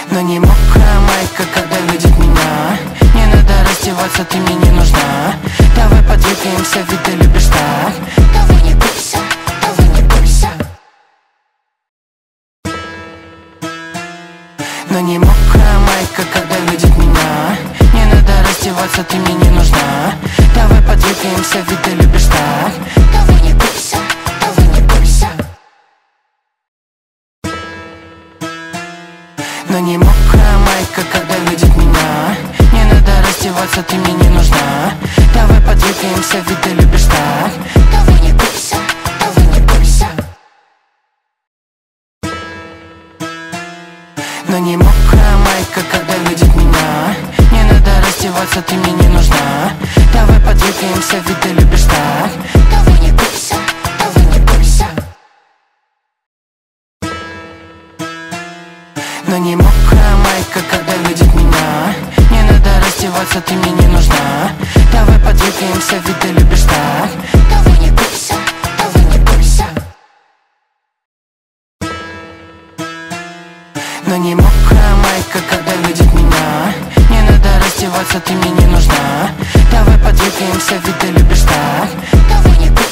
Но не мокрая майка, когда видит меня. Не надо раздеваться, ты мне не нужна. Давай подвигаемся, ведь ты любишь так. Давай не бойся, давай не бойся. Но не мокрая майка, когда видит меня. Не надо раздеваться, ты мне не нужна. Давай подвигаемся, ведь ты любишь так. Давай не бойся, давай не бойся. Но не мокрая майка, когда видит меня. Не надо раздеваться, ты мне не нужна. Давай подвигаемся, ведь ты любишь так. Давай не бойся, давай не бойся. Но не мокрая майка, когда видит меня. Не надо раздеваться, ты мне не нужна. Давай подвигаемся, ведь ты любишь так. Давай не бойся, давай не бойся. Но не мокрая майка, когда видит меня. Не надо раздеваться, ты мне не нужна. Давай подвигаемся, ведь ты любишь так. Давай не бойся, давай не бойся. Но не мокрая майка, когда видит меня. Не надо раздеваться, ты мне не нужна. Давай подвигаемся, ведь ты любишь так. Давай не бойся.